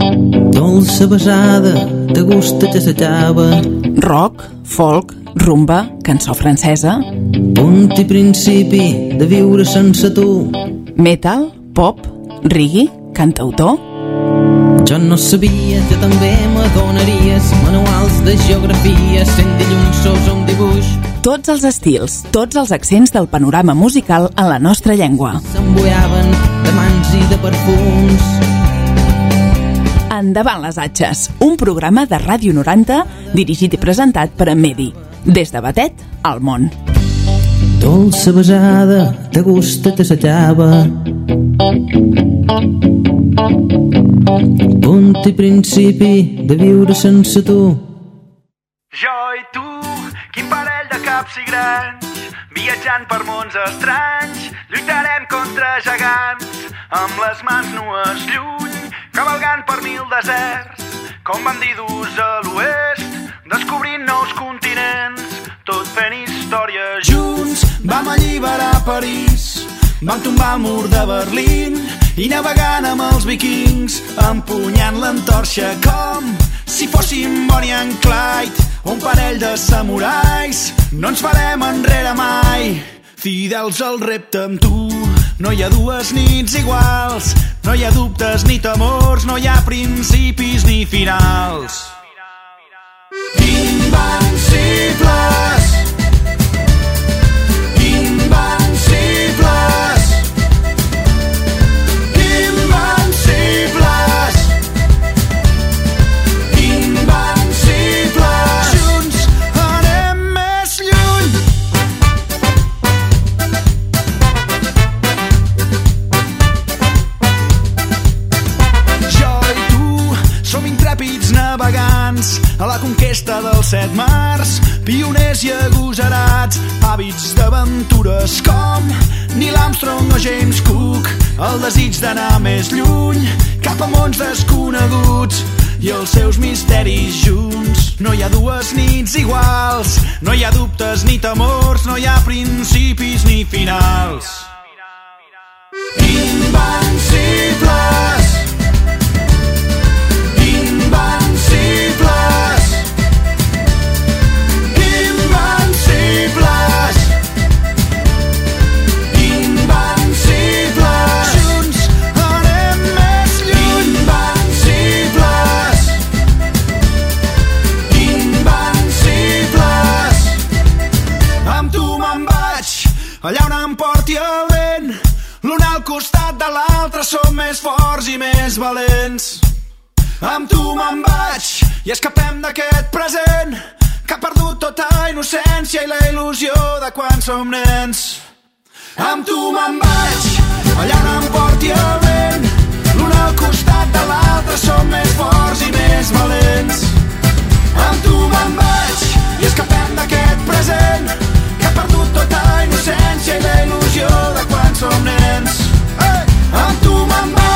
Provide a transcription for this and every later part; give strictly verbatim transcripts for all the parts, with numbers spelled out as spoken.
Dolça besada, de gust que s'acaba. Rock, folk, rumba, cançó francesa. Punt i principi de viure sense tu. Metal, pop, reggae, cantautor. Jo no sabia que també m'adonaries manuals de geografia, sent dilluns sos un dibuix. Tots els estils, tots els accents del panorama musical en la nostra llengua. S'embuiaven de mans i de perfums. Endavant les atxes, un programa de Ràdio noranta dirigit i presentat per en Medi. Des de Batet al món. Dolça besada, de gust que s'acaba. Punt i principi de viure sense tu. Jo i tu, quin parell de caps i grans, viatjant per mons estranys, lluitarem contra gegants, amb les mans nues lluny, cavalgant per mil deserts, com bandidus a l'oest, descobrint nous continents, tot fent història junts. Vam alliberar París, vam tombar el mur de Berlín i navegant amb els vikings, empunyant l'antorxa com si fóssim Bonnie and Clyde, un parell de samurais. No ens farem enrere mai, fidels al repte amb tu. No hi ha dues nits iguals, no hi ha dubtes ni temors, no hi ha principis ni finals. Invencibles, invencibles, invencibles, invencibles. Junts anem més lluny. Jo i tu som intrèpids navegants a la conquesta dels set mars, pioners i agosarats, hàbits d'aventures com Neil Armstrong o James Cook, el desig d'anar més lluny, cap a mons desconeguts i els seus misteris junts. No hi ha dues nits iguals, no hi ha dubtes ni temors, no hi ha principis ni finals. Invencibles, invencibles, invencibles, invencibles. Junts anem més lluny. Invencibles, invencibles. Amb tu me'n vaig allà on em porti el vent, l'un al costat de l'altre som més forts i més valents. Amb tu me'n vaig i escapem d'aquest present que ha perdut tota innocència i la il·lusió de quan som nens. Amb tu me'n vaig allà on em porti el vent, l'un al costat de l'altre som més forts i més valents. Amb tu me'n vaig i escapem d'aquest present que ha perdut tota innocència i la il·lusió de quan som nens. Hey! Amb tu me'n vaig.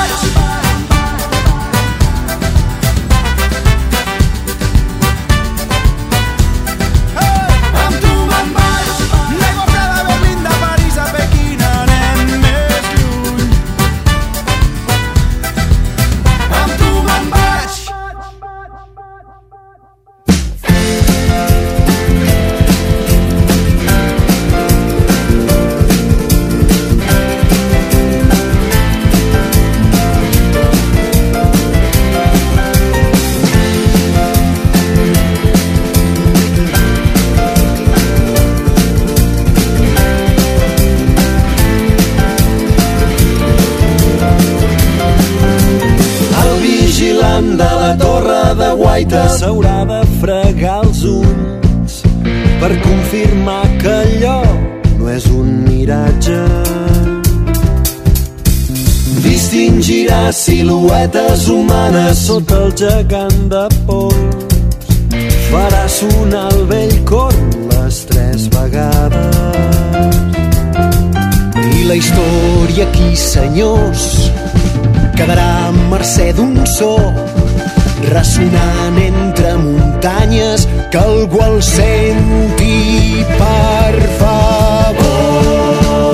S'haurà de fregar els ulls per confirmar que allò no és un miratge. Distingirà siluetes humanes sota el gegant de pols. Farà sonar el vell corn les tres vegades. I la història aquí, senyors, quedarà a mercè d'un so ressonant entre muntanyes que algú el senti, per favor.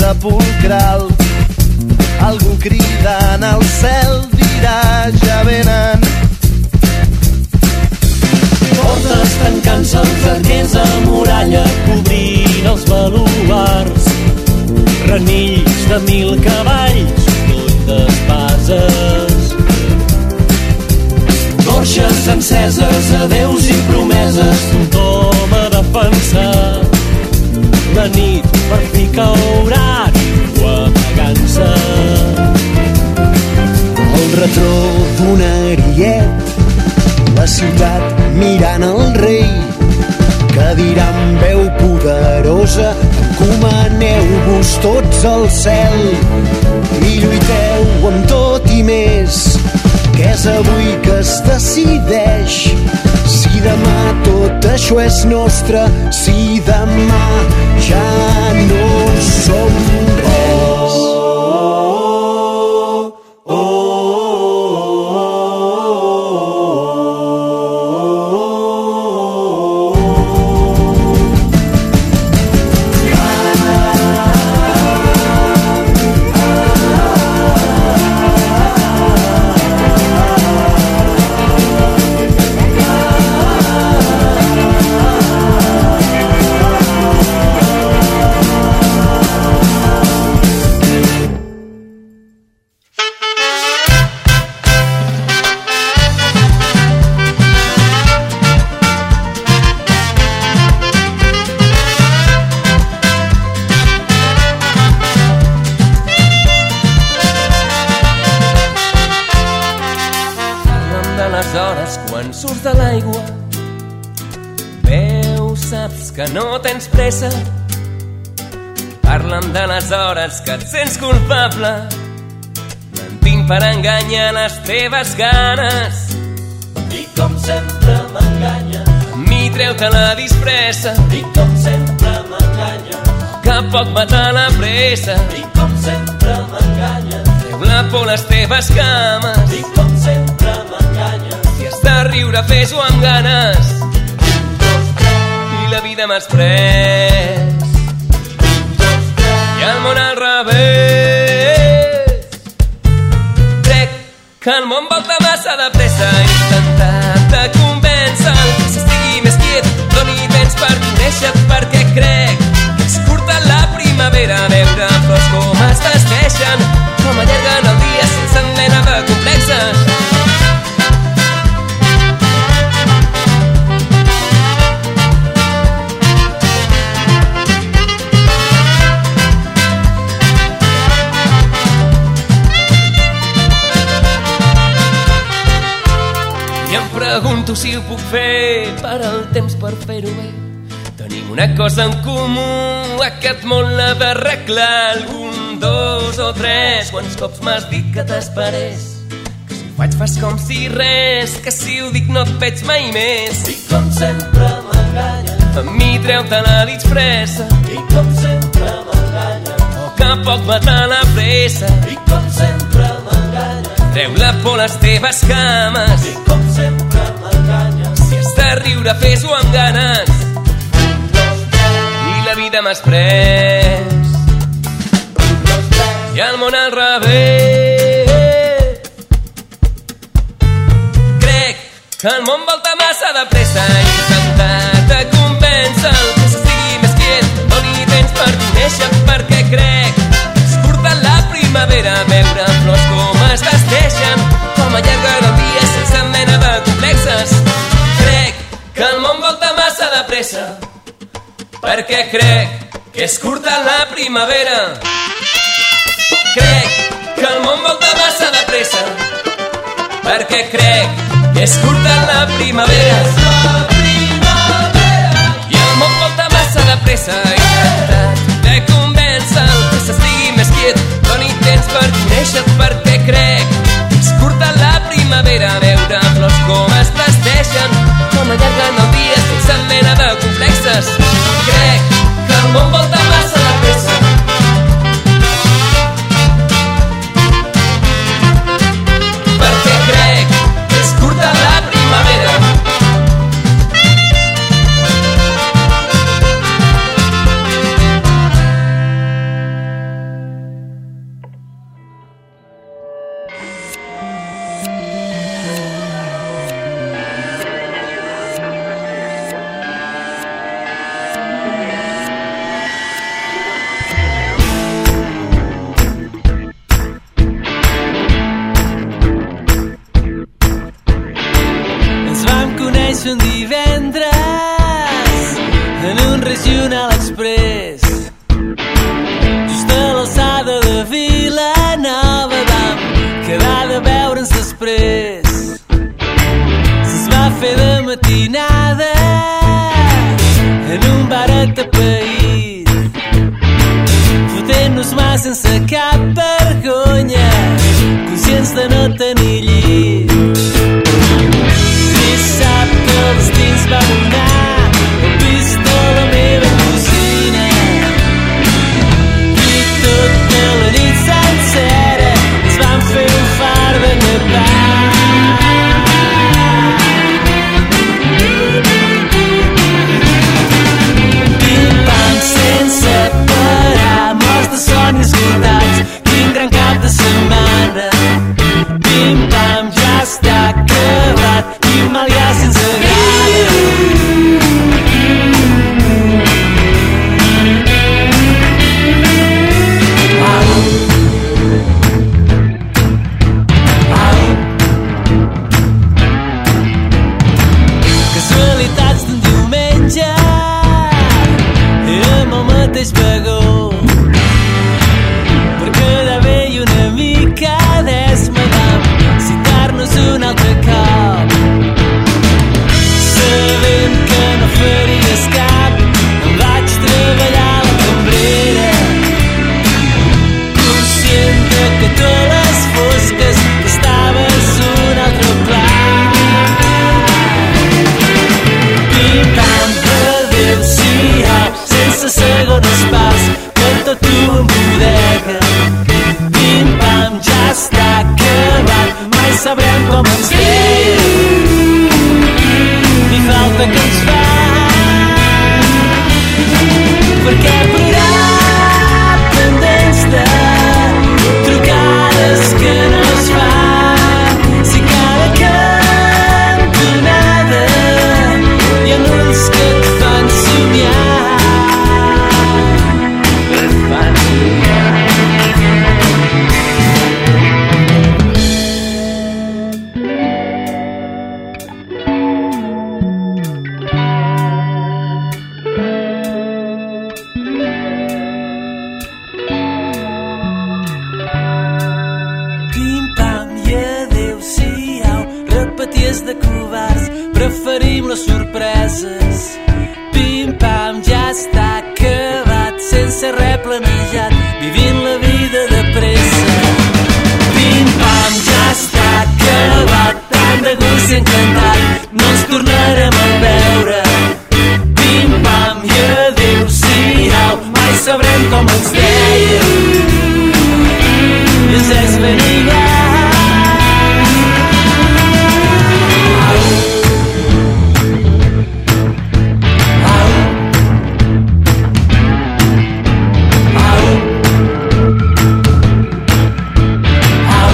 sepulcral. Algú cridant al cel dirà ja venen. Portes tancant-se els arquers a muralla, cobrint els baluars. Renills de mil cavalls, tot d'espases. Torxes enceses, adeus i promeses, tothom a defensar. La nit per fi caurà, ningú amagant-se. El retró d'un ariet, la ciutat mirant el rei, que dirà amb veu poderosa: encomaneu-vos tots al cel i lluiteu amb tot i més, que és avui que es decideix si demà tot això és nostre, si demà ja no som res. Que no tens pressa. Parla'm de les hores que et sents culpable, mentint per enganyar les teves ganes. I com sempre m'enganya, a mi treu-te la disfressa. I com sempre m'enganya, que poc mata la pressa. I com sempre m'enganya, treu la por les teves cames. I com sempre m'enganya, si has de riure fes-ho amb ganes. La vida m'has pres i el món al revés. Crec que el món volta massa de pressa. He intentat de convèncer-lo que s'estigui més quiet, doni temps per conèixer-te, perquè crec que és curta la primavera. Veure flors com es vesteixen, com allarguen el dia sense mena de complexes. Pregunto si ho puc fer per al temps per fer-ho bé. Tenim una cosa en comú, aquest món l'ha d'arreglar. Algun, dos o tres, quants cops m'has dit que t'esperés, que si ho faig fas com si res, que si ho dic no et veig mai més. I com sempre m'enganya, a mi treu-te la disfressa. I com sempre m'enganya, oh, que poc mata la pressa. I com sempre m'enganya, treu la por les teves cames. I com sempre m'enganya, si has de riure fes-ho amb ganes. I la vida m'has pres i el món al revés. Crec que el món volta massa de pressa. He intentat de convèncer-lo que s'estigui més quiet, doni temps per conèixer-te, perquè crec que és curta la primavera. Veure flors com es vesteixen, com allarguen el dia sense mena de complexes. Crec que el món volta massa de pressa, perquè crec que és curta la primavera. Crec que el món volta massa de pressa, perquè crec que és curta la primavera. I el món volta massa de pressa. He intentat de convèncer-lo que s'estigui més quiet, doni temps per conèixer-te, perquè crec que és curta la primavera. Veure flors com es vesteixen, com allarguen el dia sense mena de complexes. Crec que el món volta massa de pressa, perquè crec que és curta la primavera. un divendres en un regional express. Just a l'alçada de Vilanova vam quedar de veure'ns després. Se'ns va fer de matinada en un bar atapeït, fotent-nos mà sense cap vergonya, conscients de no tenir llit. Dissabte els dins va donar el pis de la meva cosina i tota la nit sencera ens van fer un far de Nepal. Pim-pam sense parar, morts de son i esgotats, quin gran cap de setmana. Pim-pam ja està acabat, quin mal ja si ens agrada. Au. Au. Casualitats d'un diumenge érem al mateix vagó, per quedar bé i una mica d'esma vam citar-nos un altre cop. Sabent que no faries cap, em vaig treballar a la cambrera, conscient de que tu a les fosques estaves un altre pla. Pim-pam, adéu-siau, sense segones parts, canta tu en bodega. Pim-pam, ja està acabat, mai sabrem com ens deia, ni falta que ens fa. Perquè plorar pendents de trucades que no es fan, si cada cantonada hi ha ulls que et fan somiar, et fan somiar. Pim-pam i adéu-siau, repeties de covards, preferim les sorpreses. Pim-pam, ja està acabat, sense res planejat, vivint la vida de pressa. Pim-pam, ja està acabat, tant de gust i encantat, no ens tornarem a veure. Pim-pam i adéu-siau, mai sabrem com ens deia, i ens és ben igual. Au. Au. Au. Au.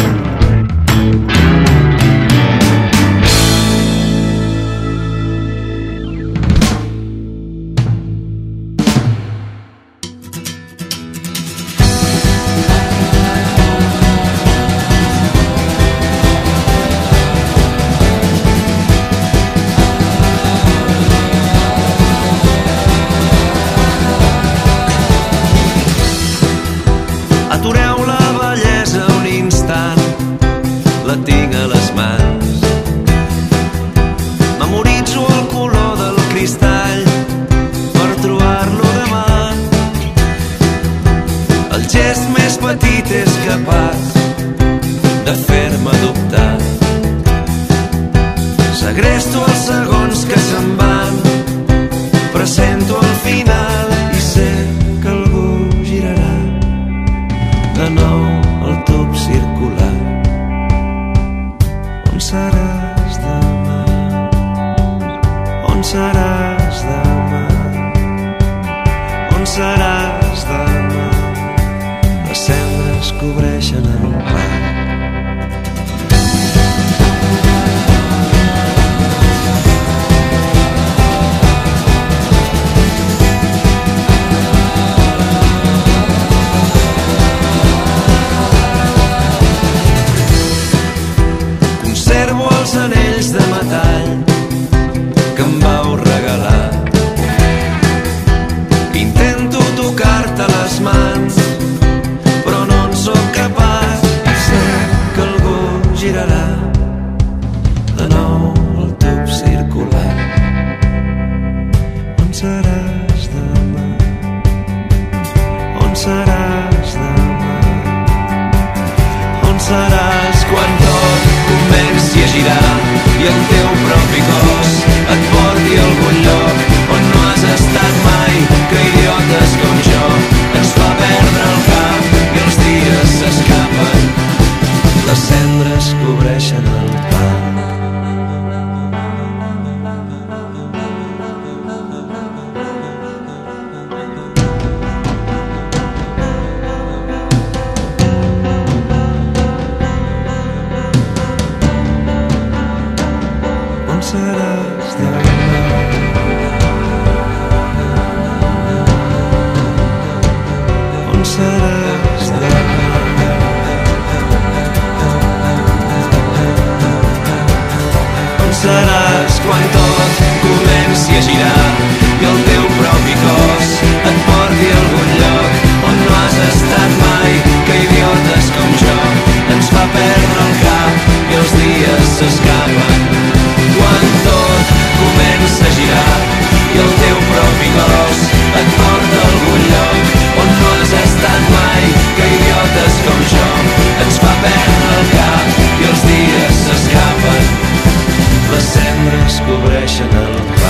Atureu la bellesa un instant, la tinc a les mans. Memoritzo el color del cristall per trobar-lo demà. El gest més petit és capaç de fer-me dubtar. Segresto els segons que se'n van, presento el final i sé que algú girarà de nou el tub circular. On seràs demà? On seràs demà? On seràs demà? Les cendres cobreixen el plat. Conservo els anells de metall girarà de nou el tub circular. On seràs demà? On seràs demà? On seràs quan tot comenci a girar i el teu propi cos et porti a algun lloc on no has estat mai, que idiotes com jo ens fa perdre el cap i els dies s'escapen, les cendres cobreixen el pa. On seràs demà? On seràs demà? On seràs quan tot comenci a girar i el teu propi cos et porti a algun lloc on no has estat mai, que idiotes com jo ens fa perdre el cap i els dies s'escapen. Quan tot comença a girar i el teu propi cos et porta a algun lloc on no has estat mai, que idiotes com jo ens fa perdre el cap i els dies s'escapen, les cendres cobreixen el pa.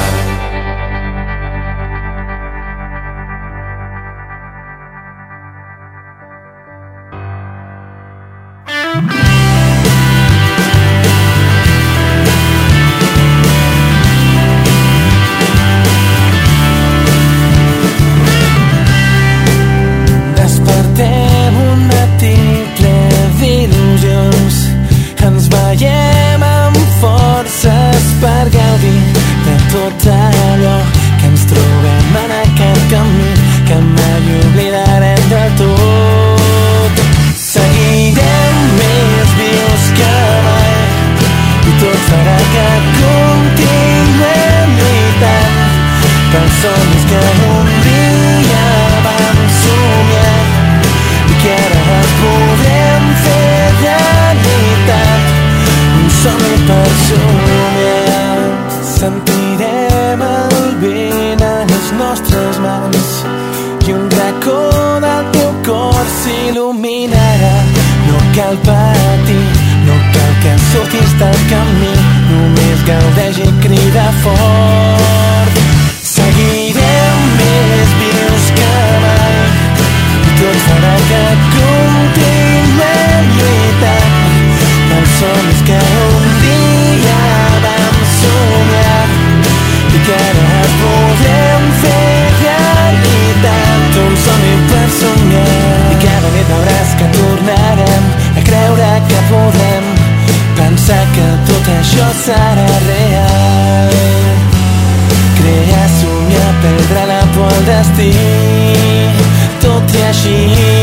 Per gaudir de tot allò que ens trobem en aquest camí, que mai oblidarem de tot. Seguirem més vius que mai i tot farà que continuem lluitant pels somnis que un dia vam somiar i que ara els podrem fer realitat. Un somni per somiar. Sentirem el vent a les nostres mans i un racó del teu cor s'il·luminarà. No cal patir, no cal que surtis del camí, només gaudeix i crida fort. Seguirem més vius que mai i tot farà que continuem lluitant pels somnis que un dia vam somiar i que ara podem fer realitat. Un somni per somiar i cada nit veuràs que tornarem a creure que podem pensar que tot això serà real. Crear, somiar, perdre la por al destí, tot i així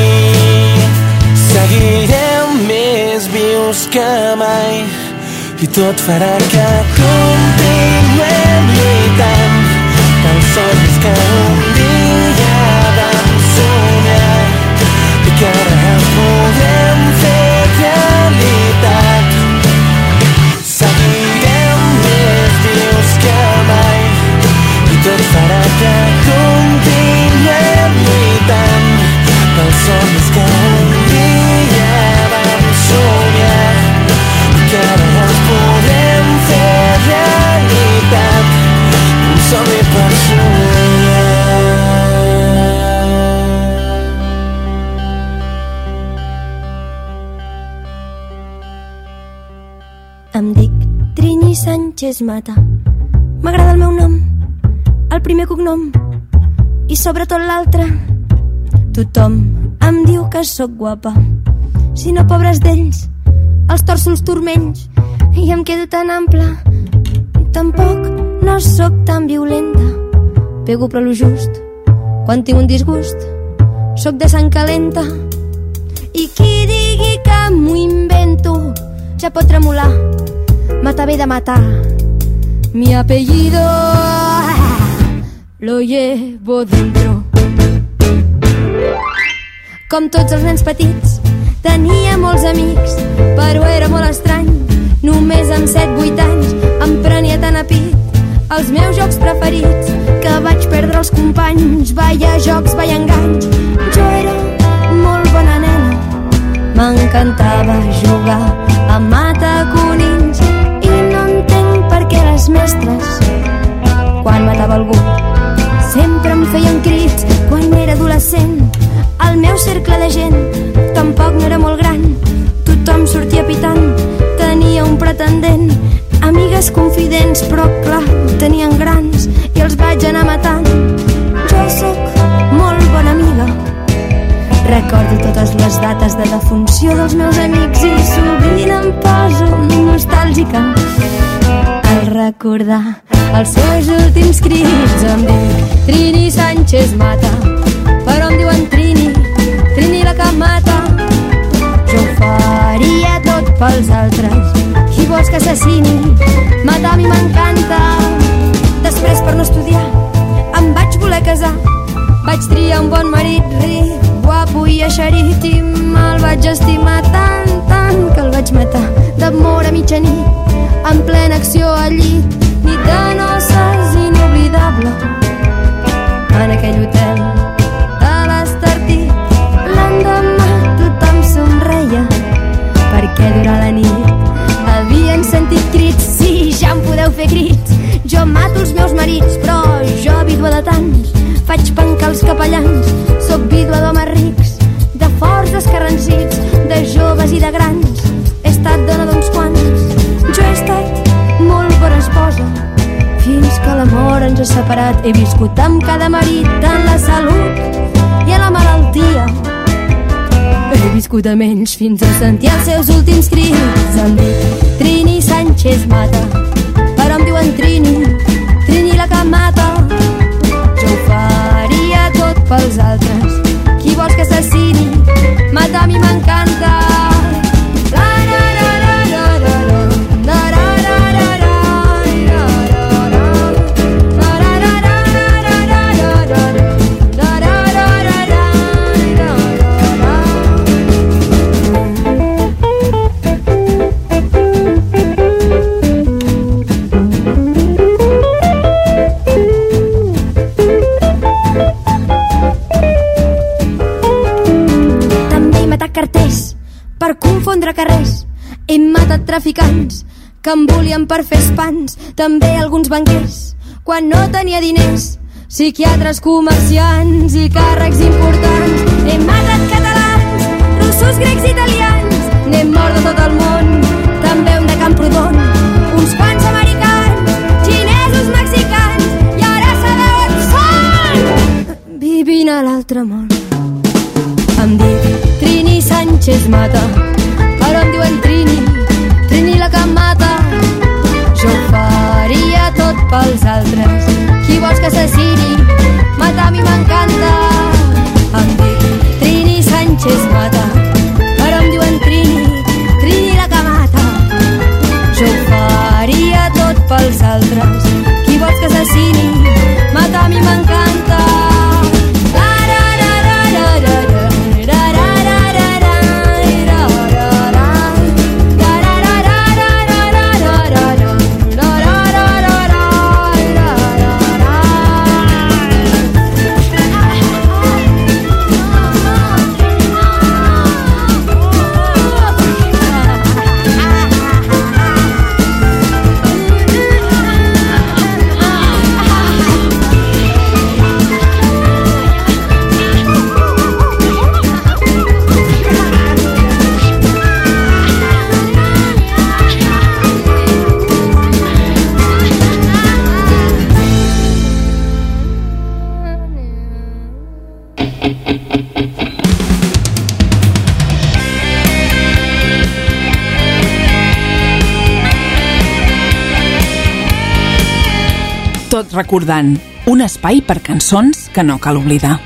seguirem més vius que mai i tot farà que continuem lluitant pels somnis que un dia vam somiar i que ara els podem fer realitat. Seguirem més vius que mai i tot farà que continuem lluitant pels somnis que un dia vam somiar i que ara els podem fer realitat. Un somni per somiar. Em dic Trini Sánchez Mata. M'agrada el meu nom, el primer cognom i sobretot l'altre. Tothom em diu que sóc guapa, si no pobres d'ells, els torço els turmenys i em quedo tan ampla. Tampoc no sóc tan violenta, pego però lo just quan tinc un disgust. Sóc de sang calenta i qui digui que m'ho invento ja pot tremolar. Mata ve de matar. Mi apellido lo llevo dentro. Com tots els nens petits, tenia molts amics, però era molt estrany els meus jocs preferits, que vaig perdre els companys. Vaya jocs, vaya enganys. Jo era molt bona nena, m'encantava jugar a mataconills, i no entenc per què les mestres, quan matava algú, sempre em feien crits. Quan era adolescent, el meu cercle de gent tampoc no era molt gran. Tothom sortia pitant, tenia un pretendent, amigues confidents, però clar, tenien grans i els vaig anar matant. Jo sóc molt bona amiga, recordo totes les dates de defunció dels meus amics i sovint em poso nostàlgica al recordar els seus últims crits. Em dic Trini Sánchez Mata, però em diuen Trini, Trini la que mata. Jo ho faria tot pels altres, qui vols que assassini? Matar a mi m'encanta. Després, per no estudiar, em vaig voler casar. Vaig triar un bon marit ric, guapo i eixerit, i me'l vaig estimar tant, tant, que el vaig matar d'amor a mitjanit, en plena acció al llit. Nit de noces inoblidable en aquell hotel de l'Estartit. L'endemà tothom somreia perquè durant la nit havien sentit crits. Sí, ja em podeu fer crits. Jo mato els meus marits, però jo, vídua de tants, faig pencar els capellans. Soc vídua d'homes rics, de forts escarransits, de joves i de grans. He estat dona d'uns quants. Jo he estat molt bona esposa, fins que l'amor ens ha separat. He viscut amb cada marit en la salut i a la malaltia. He viscut amb ells fins a sentir els seus últims crits. Em dic Trini Sánchez Mata, però em diuen Trini, Trini la que mata. Jo ho faria tot pels altres, qui vols que assassini? Matar a mi m'encanta. Carters per confondre carrers. He matat traficants que em volien per fer espans, també alguns banquers quan no tenia diners, psiquiatres, comerciants i càrrecs importants. He matat catalans, russos, grecs, italians, n'he mort de tot el món, també un de Camprodon, uns quants americans, xinesos, mexicans, i ara sabeu on són, vivint a l'altre món. Em dic Trini Sánchez Mata, però em diuen Trini, Trini la que mata. Jo ho faria tot pels altres, qui vols que assassini? Matar a mi m'encanta. Em dic Trini Sánchez Mata, però em diuen Trini, Trini la que mata. Jo ho faria tot pels altres, qui vols que assassini? Matar a mi m'encanta. Tot recordant, un espai per cançons que no cal oblidar.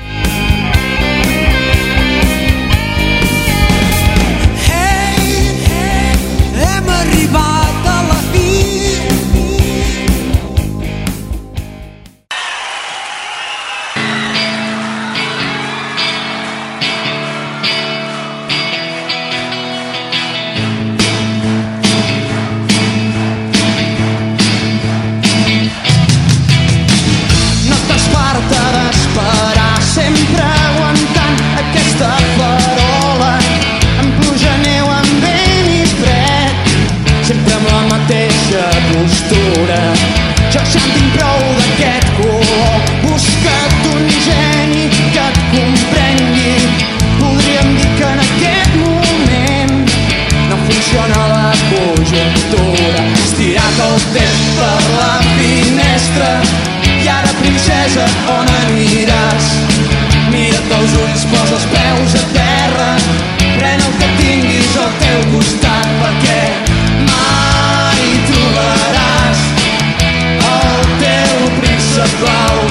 mateixa postura. Jo ja en tinc prou d'aquest color. Busca't un geni que et comprengui. Podríem dir que en aquest moment no funciona la conjuntura. Estirat el temps per la finestra i ara, princesa, on aniràs? Mira't als ulls, posa els peus a terra, pren el que tinguis al teu costat, perquè mai trobaràs el teu príncep blau.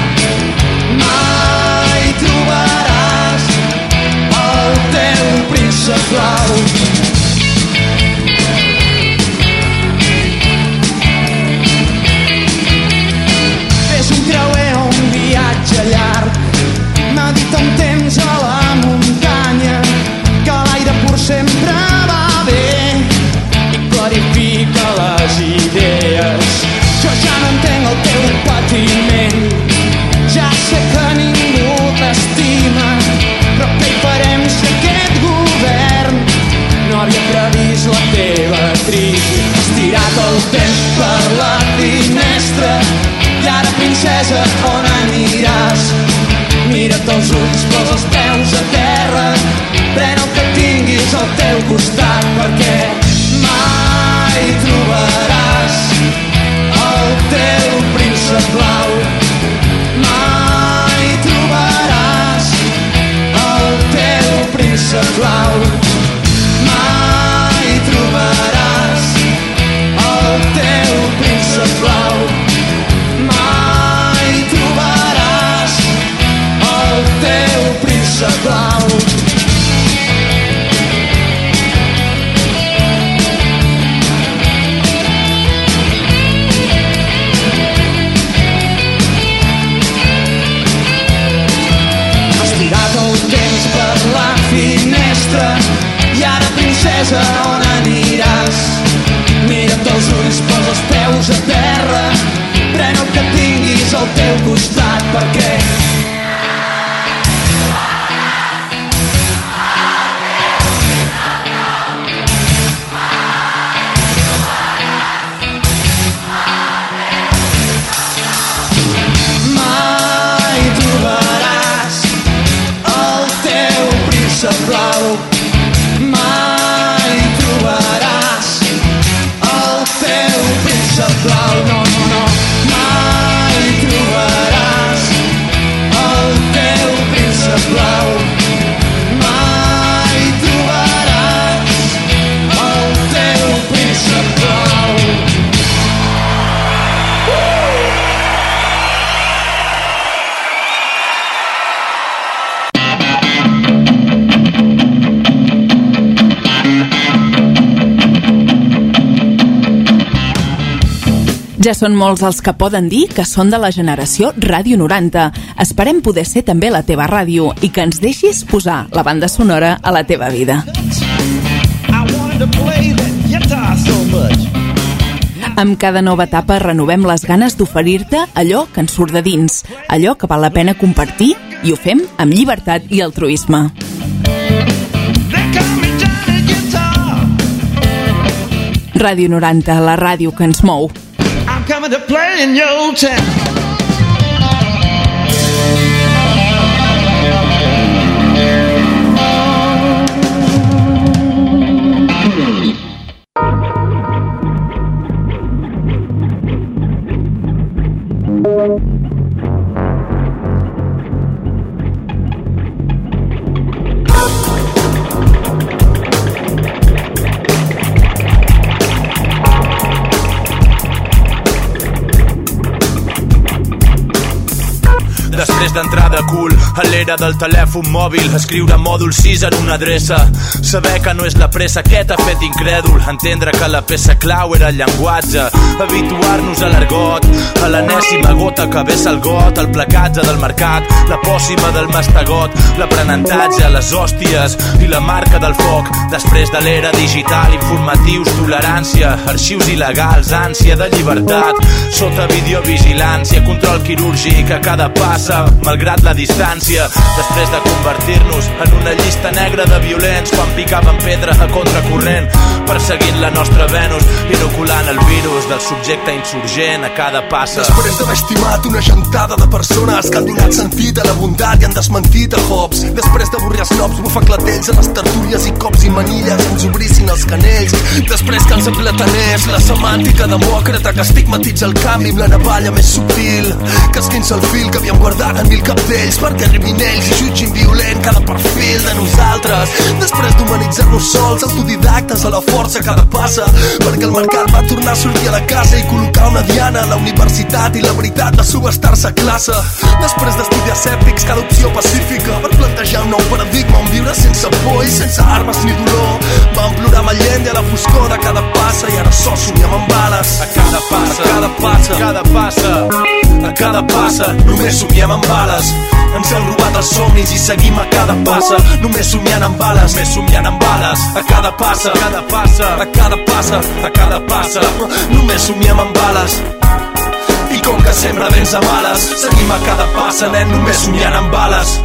Mai trobaràs el teu príncep blau. Fes un creuer o un viatge llarg, medita un temps a la muntanya, que l'aire pur sempre va bé i clarifica les idees. Jo ja no entenc el teu patiment, ja sé que ningú t'estima, però què hi farem si aquest govern no havia previst la teva crisi? Estirat el temps per la finestra i ara, princesa, on aniràs? Mira't als ulls, posa els peus a terra, pren el que tinguis al teu costat, perquè mai trobaràs el teu príncep blau. Mai trobaràs el teu príncep blau. Mai trobaràs el teu príncep blau. Mai trobaràs el teu príncep blau. Estirat el temps per la finestra i ara, princesa, on aniràs? Mira't als ulls, posa els peus a terra, pren el que tinguis al teu costat, perquè mai trobaràs el teu príncep blau. Mai trobaràs el teu príncep blau. No, no, no. Mai trobaràs el teu príncep blau. Mai trobaràs el teu príncep blau. Ja són molts els que poden dir que són de la generació Ràdio noranta. Esperem poder ser també la teva ràdio i que ens deixis posar la banda sonora a la teva vida. Amb cada nova etapa renovem les ganes d'oferir-te allò que ens surt de dins, allò que val la pena compartir, i ho fem amb llibertat i altruisme. Ràdio noranta, la ràdio que ens mou. I'm coming to play in your town. Després d'entrar de cul a l'era del telèfon mòbil, escriure mòdul sis en una adreça, saber que no és la pressa que t'ha fet incrèdul, entendre que la peça clau era el llenguatge, habituar-nos a l'argot, a l'enèsima gota que vessa el got, el placatge del mercat, la pòssima del mastegot, l'aprenentatge, les hòsties i la marca del foc. Després de l'era digital, informatius, tolerància, arxius il·legals, ànsia de llibertat, sota videovigilància, control quirúrgic a cada passa, malgrat la distància. Després de convertir-nos en una llista negra de violents quan picaven pedra a contracorrent, perseguint la nostra Venus, inoculant el virus del subjecte insurgent a cada passa. Després d'haver estimat una gentada de persones que han donat sentit a la bondat i han desmentit a Hobbes, després d'avorrir els noms, bufar clatells a les tertúlies i cops i manilles ens obrissin els canells, després que els aplataners la semàntica demòcrata que estigmatitza el canvi amb la navalla més subtil, que esquinça el fil que havíem guardat en mil capdells perquè arribin ells i jutgin violent cada perfil de nosaltres, després d'humanitzar-nos sols, autodidactes a la força cada passa, perquè el mercat va tornar a sortir a la casa i col·locar una diana a la universitat i la veritat de subestar-se a classe, després d'estudiar escèptics cada opció pacífica per plantejar un nou paradigma on viure sense por i sense armes ni dolor, vam plorar amb Allende a la foscor de cada passa i ara sols somiem amb bales. A cada passa, a cada passa, a cada passa, a cada passa, només somiem amb bales. Ens han robat els somnis i seguim a cada passa, només somiant amb bales, només somiant amb bales. A cada passa, a cada passa, a cada passa, a cada passa, només somiem amb bales. I com que sempre vens a males, seguim a cada passa, nen, només somiant amb bales.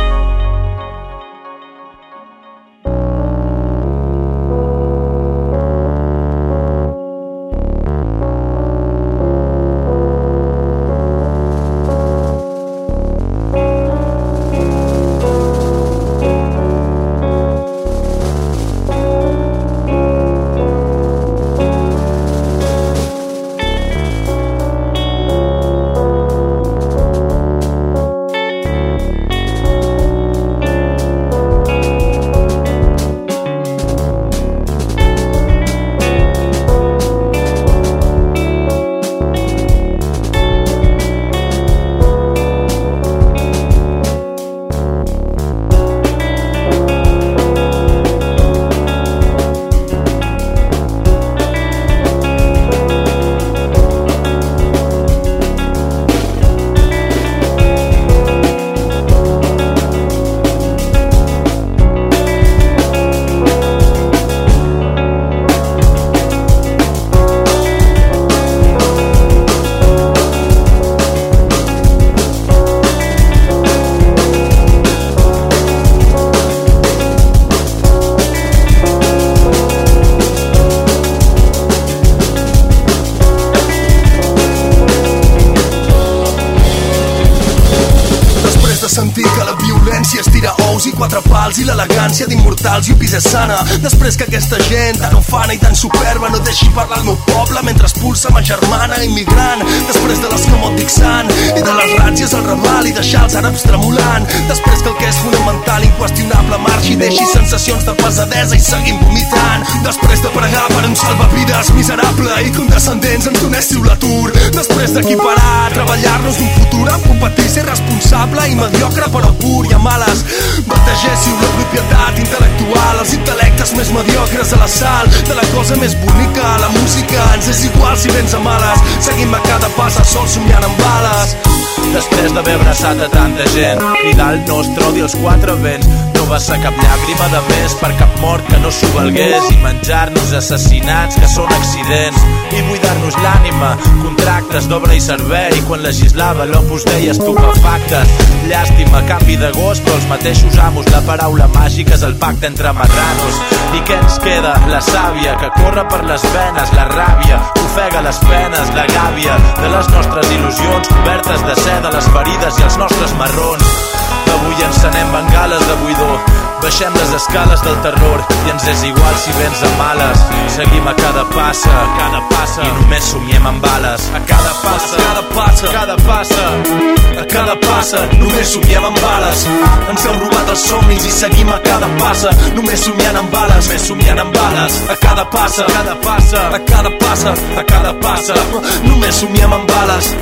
sentir que la violència es tira ous i quatre pals i l'elegància d'immortals i opis és sana. Després que aquesta gent tan ufana i tan superba no deixi parlar el meu poble mentre expulsa ma germana immigrant. Després de l'escamot d'Ixant i de les ràtzies al ramal i deixar els àrabs tremolant. Després que el que és fonamental, inqüestionable, marxi i deixi sensacions de pesadesa i seguim vomitant. Després de pregar per un salvavides miserable i condescendents entonéssiu l'atur. Després d'equiparar, treballar-nos d'un futur amb competència irresponsable i mediocre però pur i a males. Bategéssiu la propietat intel·lectual, els intel·lectes més mediocres a la sal de la cosa més bonica, la música. Ens és igual si vens a males, seguim a cada pas a sol somiant amb bales. Després d'haver abraçat a tanta gent, cridar el nostre odi als quatre vents, no va ser cap llàgrima de més per cap mort que no s'ho valgués, i menjar-nos assassinats que són accidents i buidar-nos l'ànima, contractes d'obra i servei, quan legislava l'Opus Dei estupefactes. Llàstima, canvi de gos, però els mateixos amos, la paraula màgica és el pacte entre marranos. I què ens queda? La sàvia que corre per les venes, la ràbia ofega les penes, la gàbia de les nostres il·lusions cobertes de seda, les ferides i els nostres marrons. Avui encenem bengales de buidor, baixem les escales del terror i ens és igual si vens a males. Seguim a cada passa, a cada passa, i només somiem amb bales. A cada passa, a cada passa, a cada passa, a cada passa, només somiem amb bales. Ens heu robat els somnis i seguim a cada passa, només somiant amb bales, només somiant amb bales. A cada passa, a cada passa, a cada passa, a cada passa, només somiem amb bales.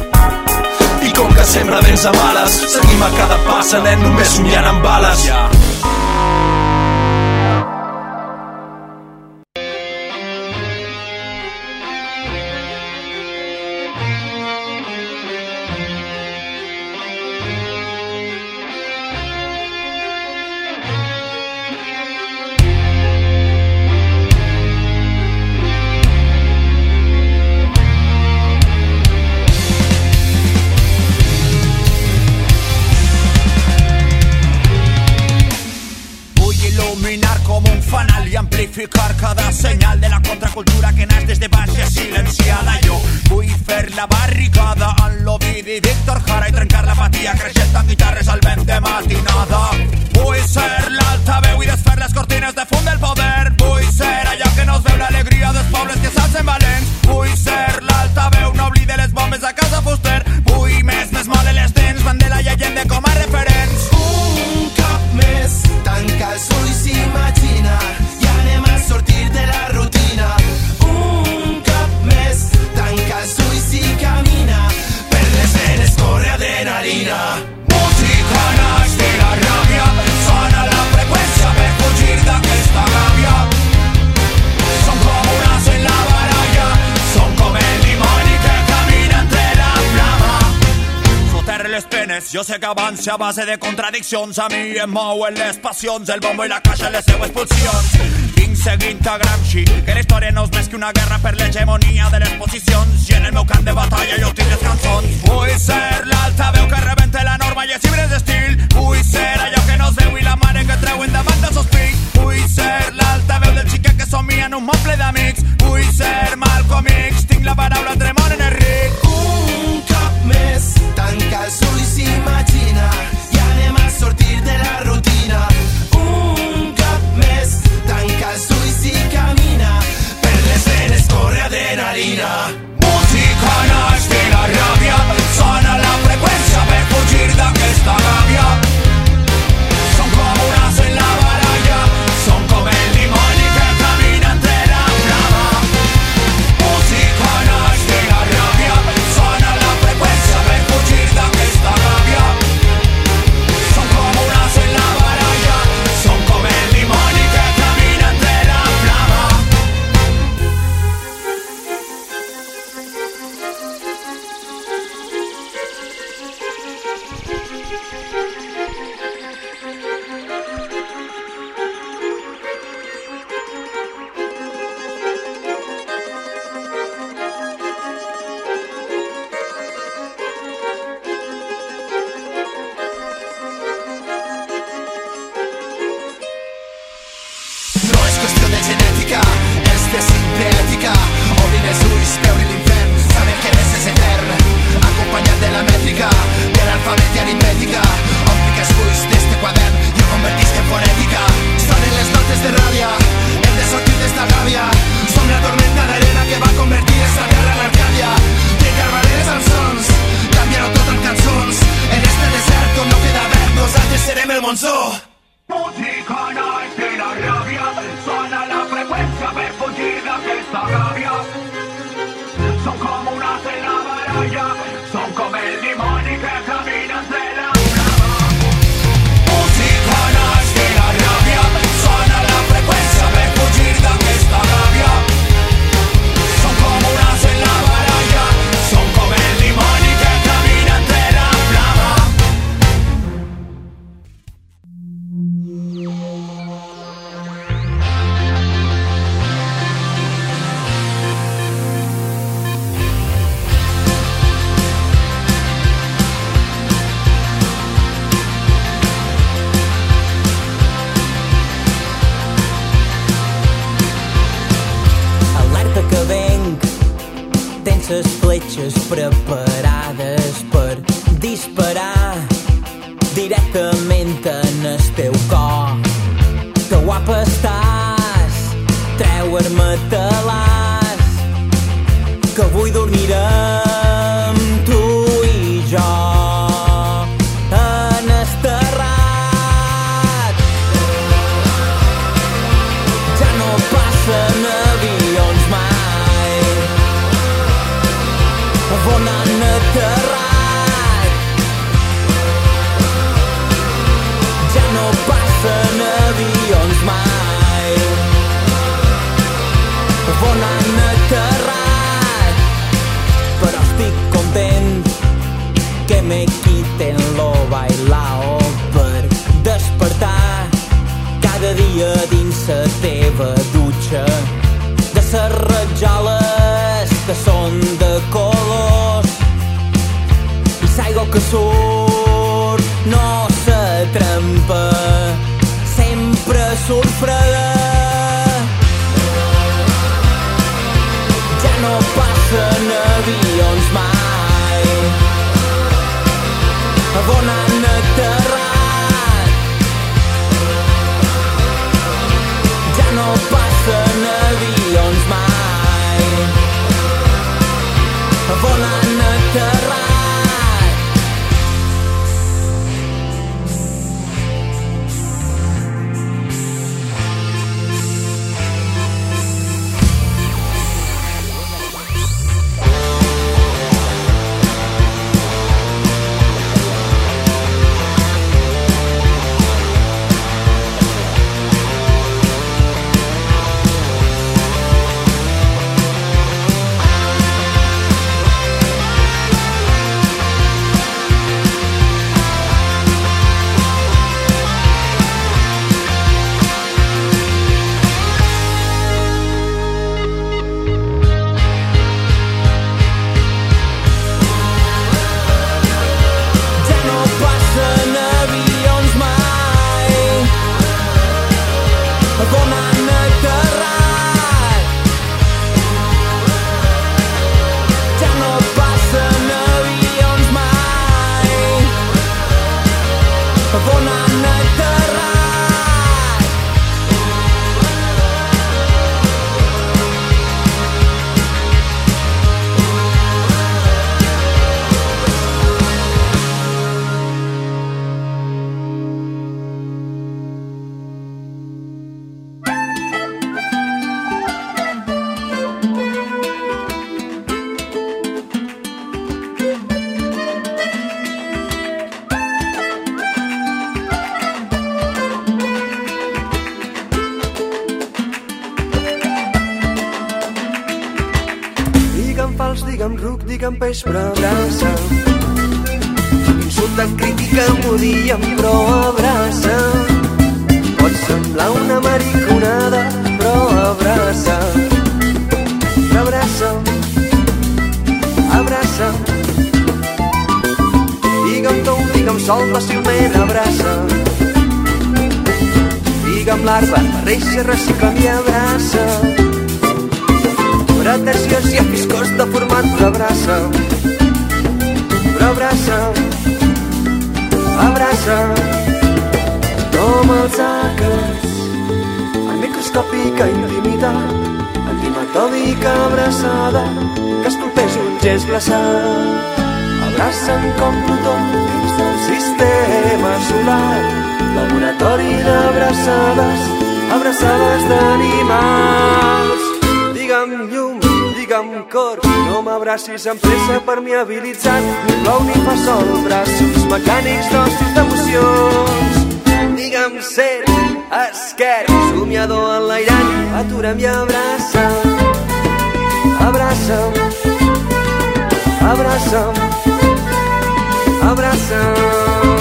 I com que sempre vens a males, seguim a cada passa, nen, només somiant amb bales. Yeah. amplificar cada senyal de la contracultura que naix des de baix i silenciada. Jo vull fer la barricada en l'Ovidi Víctor Jara i trencar l'apatia creixent amb guitarres al vent de matinada. Vull ser l'altaveu i desfer les cortines de fum del poder. Vull ser allò que no es veu l'alegria dels pobles que s'alcen valents. Vull ser l'altaveu, no oblide les bombes a casa Fuster. Vull més, més mole les dents, Mandela i Allende com a referents. Un cop més, tanca els ulls i imagina, i anem a sortir de la rutina. Un cop més, tanca els ulls i camina, per les venes corre adrenalina. Música naix de la ràbia, sona la freqüència per fugir d'aquesta gàbia. Som com un as en la baralla, som com el dimoni que camina entre la flama. Fotre les penes, jo sé que avança a base de contradiccions. A mi em mouen les passions, el bombo i la caixa les seues pulsions. Vinc seguint a Gramsci, que la història no és més que una guerra per l'hegemonia de les posicions. I en el meu camp de batalla jo tinc les cançons. Vull ser l'altaveu que rebente la norma i els llibres d'estil. Vull ser allò que no es veu i la mare que treuen davant del sospic. Vull ser l'altaveu del xiquet que somia en un món ple d'amics. Vull ser Malcolm X, tinc la paraula tremont en el ric. Un cop més, tanca els ulls i imagina, i anem a sortir de la rutina. Un cop més, tanca els ulls i camina, per les venes corre adrenalina. Música naix de la ràbia, sona la freqüència per fugir d'aquesta gàbia. Som com un as en la baralla, som com el dimoni que camina entre la flama. Música naix de la ràbia, sona la freqüència per fugir d'aquesta gàbia. Som com un as en la baralla, som com el dimoni que camina entre la flama. No és qüestió de genètica, és de sintètica. Obrin els ulls, veure l'infern, saber que res és etern. Acompanyat de la mètrica, de l'alfabet i aritmètica. Òptic els fulls d'este quadern, jo convertisc en fonètica. Sonen les notes de ràbia, hem de sortir d'esta gàbia. Som la tormenta d'arena que va convertir esta terra en Arcàdia. Trencar barreres amb sons, canviar-ho tot en cançons. En este desert on no queda verd, nosaltres serem el monsó. Música naix de la ràbia, sona la freqüència per fugir d'aquesta gàbia. Som com un as en la baralla, som com el dimoni que camina entre la flama. Música naix de la ràbia, sona la freqüència per fugir d'aquesta gàbia. Som com un as en la baralla, som com el dimoni que camina entre la flama. Alerta que venc, tens les fletxes preparades per disparar directament en el teu cor. Que guapa estàs, treu-me-te l'as, que vull dormir amb tu i jo en el terrat. Ja no passen avions mai, on han aterrat. Ja no passen avions mai, on han aterrat. Per Digue'm fals, digue'm ruc, digue'm peix, però abraça'm. Insulta, crítica, m'odiem, però abraça'm. Pot semblar una mariconada, però abraça'm. Abraça'm, abraça'm. Digue'm tu, digue'm sol, fàcilment, abraça'm. Digue'm l'arba, reixa, recicla'm i abraça'm. Preteciós i afiscós de format, però abraça'm. Però abraça'm, abraça'm. Com els àcars, en microscòpica intimitat, antimetòdica abraçada, que esculpeix un gest glaçat. Abraça'm com Plutó dins del sistema solar, laboratori d'abraçades, abraçades d'animals. Digue'm llum, digue'm cor, no m'abracis amb pressa permeabilitzat, ni plou ni fa sol, braços mecànics d'ossis d'emocions. Digue'm set, esquerp, somiador enlairant, atura'm i abraça'm. Abraça'm, abraça'm, abraça'm.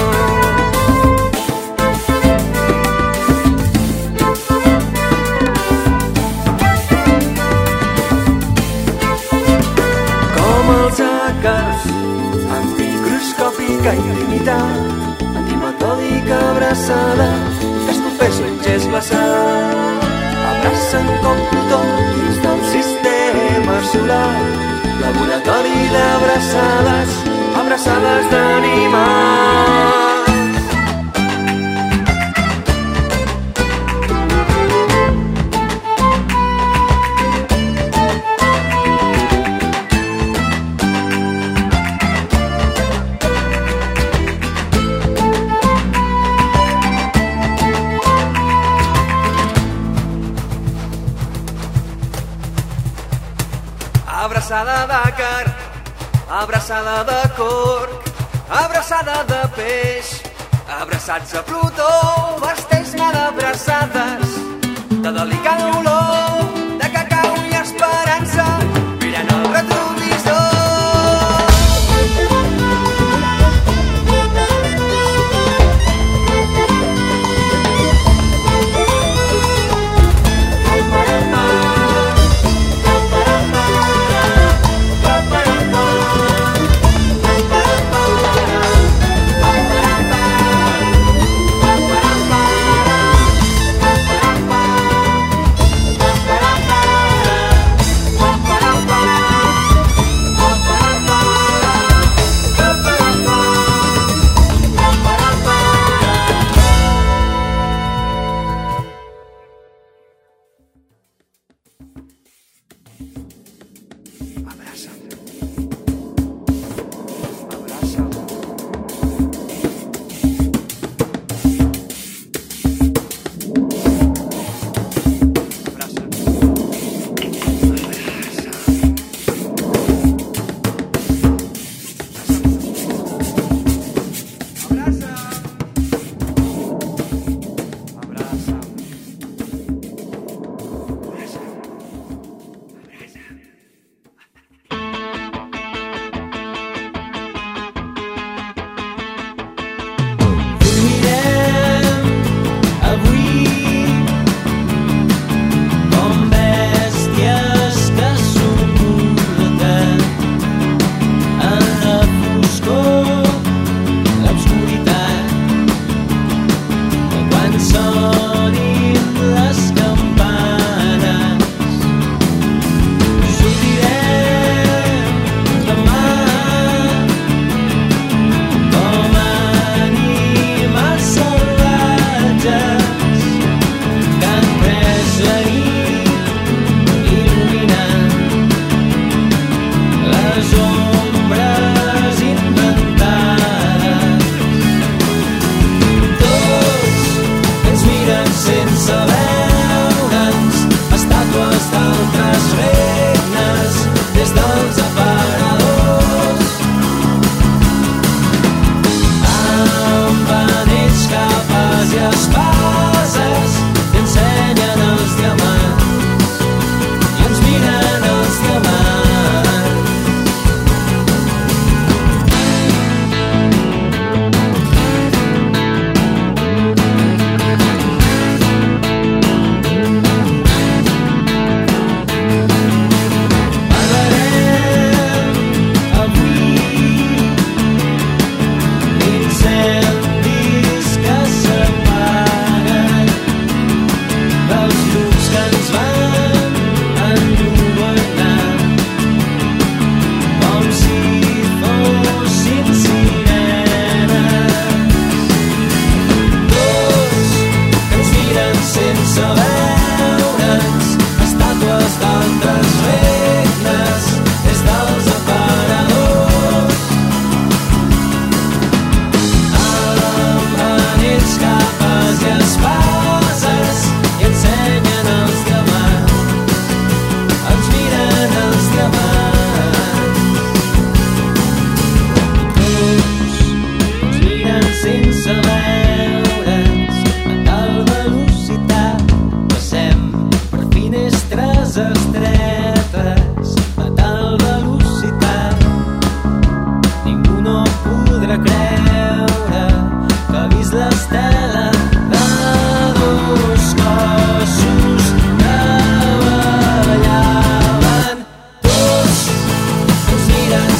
Àcars, amb microscòpica intimitat, antimetòdica abraçada, que esculpeix un gest glaçat. Abraça'm com Plutó dins del sistema solar, laboratori d'abraçades, abraçades d'animals. Abraçada d'àcar, abraçada de corc, abraçada de peix, abraçats a Plutó, vesteix-me d'abraçades, de delicada olor, de cacau i esperança, mirant el retrovisor. Ensenyen els diamants i ens miren els diamants.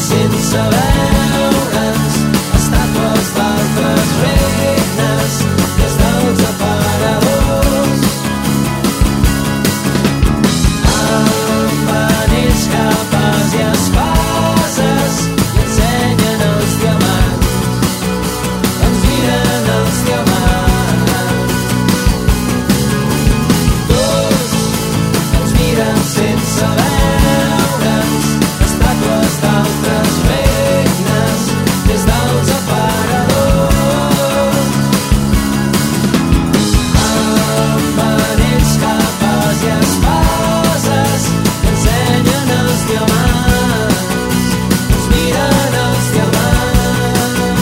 sense veure'ns, estàtues d'altres regnes, des dels aparadors. Amb anells, capes i espases i ensenyen els diamants, ens miren els diamants. Tots ens miren sense veure'ns, estàtues d'altres regnes, des dels aparadors. Amb anells, capes i espases que ensenyen els diamants, ens miren els diamants.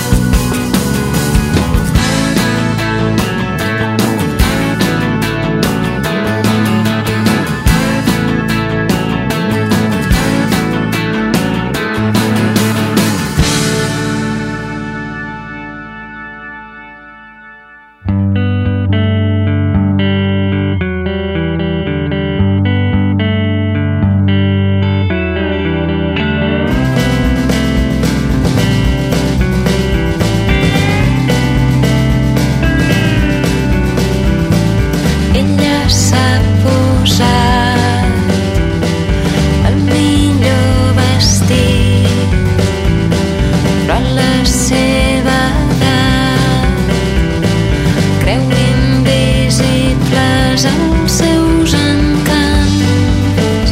Ella s'ha posat el millor vestit, però a la seva edat creu invisibles els seus encants.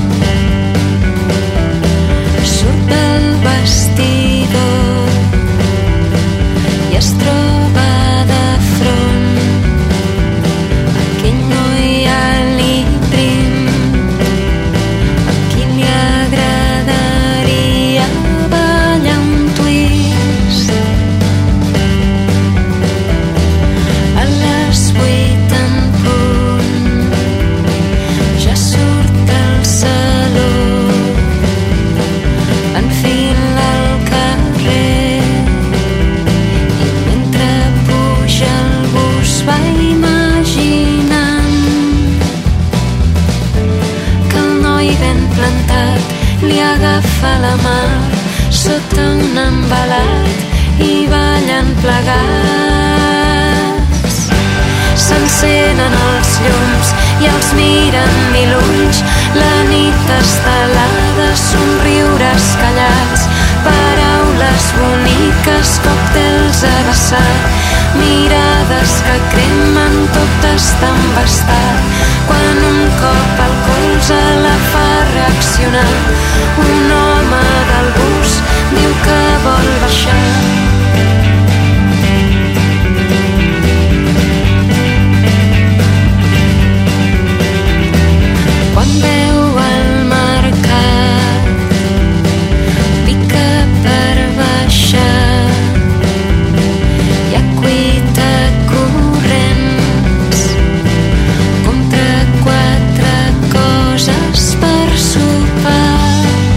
Surt del vestidor i es troba de front aquell noi alt i prim, a qui li agradaria ballar un twist. A les vuit en punt ja surt al saló, enfila al carrer i mentre puja el bus va imaginant que el noi ben plantat li agafa la mà sota un envelat i ballen plegats. S'encenen els llums i els miren mil ulls, la nit estelada, somriures callats, paraules boniques, còctels a vessar, mirades que cremen, tot està embastat. Quan un cop al colze la fa reaccionar, un home del bus diu que vol baixar. Quan veu el mercat, pica per baixar, hi ha cuita corrents, compra quatre coses per sopar.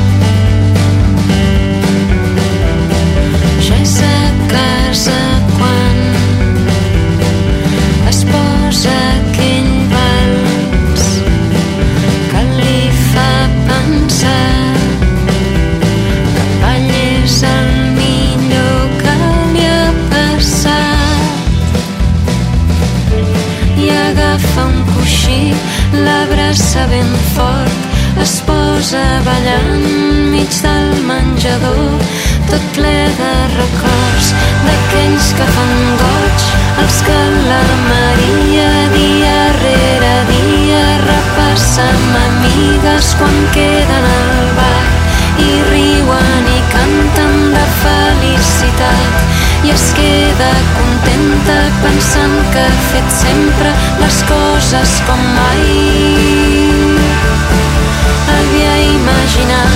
Ja és a casa quan es posa aquell vals que li fa pensar que ball és el millor que li ha passat. I agafa un coixí, l'abraça ben fort, es posa ballant mig del menjador, tot ple de records d'aquells que fan goig, els que la Maria dia rere dia repassa amb amigues quan queden al bar i riuen i canten de felicitat i es queda contenta pensant que ha fet sempre les coses com mai havia imaginat.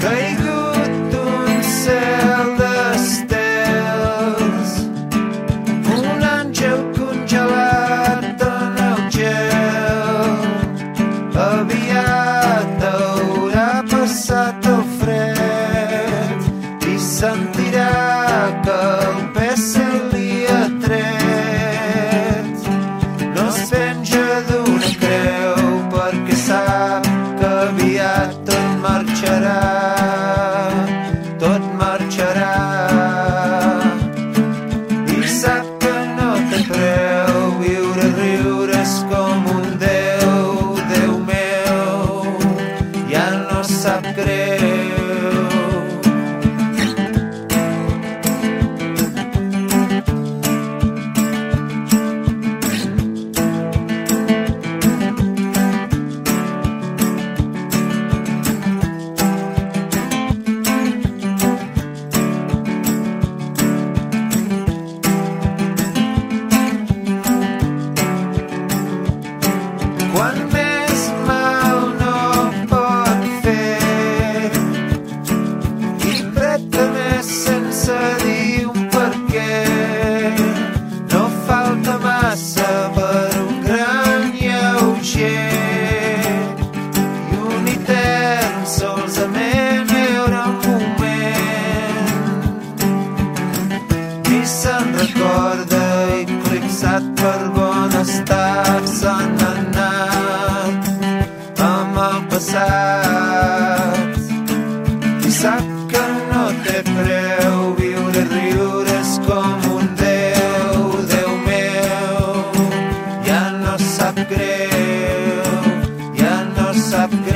caigut d'un cel d'estels, un àngel congelat en el gel. Aviat haurà passat el fred i sentirà que el pes se li ha tret. No es penja d'una creu perquè sap que aviat tot marxarà, tot marxarà. I sap que no té preu viure, riure és com un déu, Déu meu, ja no sap greu. Quan més mal no pot fer i preta més sense dir un per què. No falta massa per un gran lleuger i un etern solsament hi haurà un moment. Ni se'n recorda i clipsat per bon estat s'han anat amb el passat. I sap que no té preu viure, riure és com un déu, Déu meu, ja no sap greu, ja no sap greu.